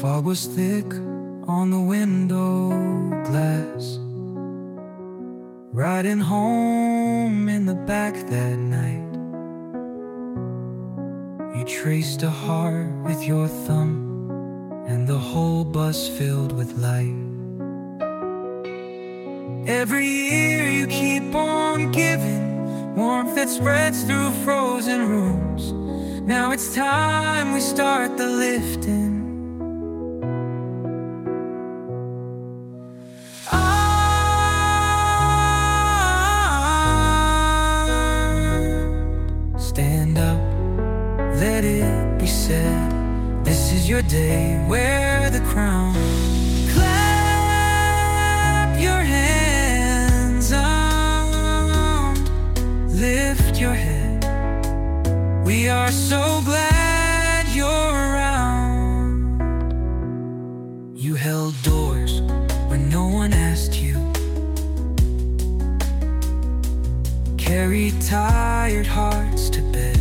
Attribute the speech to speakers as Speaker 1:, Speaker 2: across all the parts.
Speaker 1: Fog was thick on the window glass. Riding home in the back that night, you traced a heart with your thumb, and the whole bus filled with light. Every year you keep on giving warmth that spreads through frozen rooms. Now it's time we start the lifting. Stand up, let it be said, this is your day, wear the crown. Clap your hands on, lift your head. We are so glad you're around. You held doors when no one asked you, carried tired hearts to bed,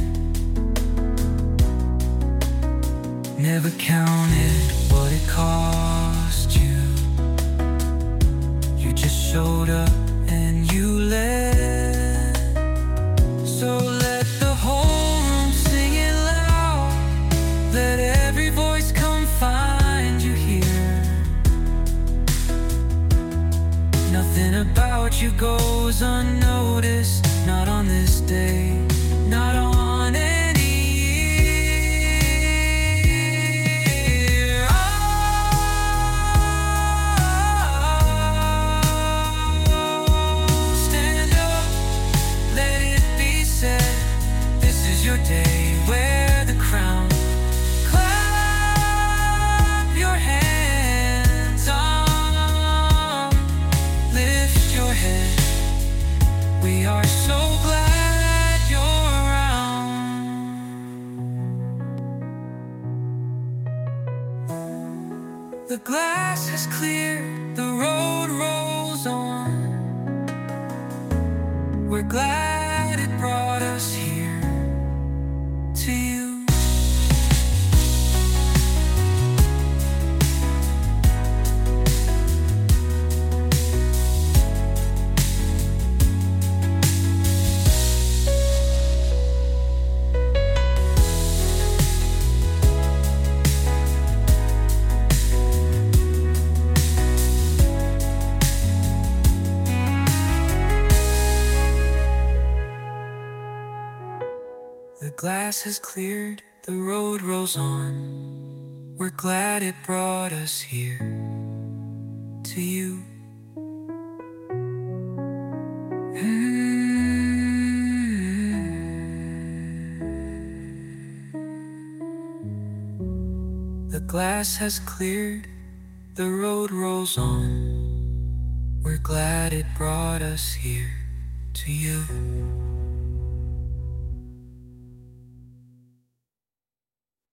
Speaker 1: never counted what it cost you. You just showed up and you led. So let the whole room sing it loud, let every voice come find you here. Nothing about you goes unnoticed, not on this day, not on any year. Oh, stand up, let it be said, this is your day, wear the crown. Clap your hands on, lift your head. We are so glad you're around. The glass has cleared, the road rolls on. We're glad it brought us here to you. The glass has cleared, the road rolls on. We're glad it brought us here to you. The glass has cleared, the road rolls on. We're glad it brought us here to you.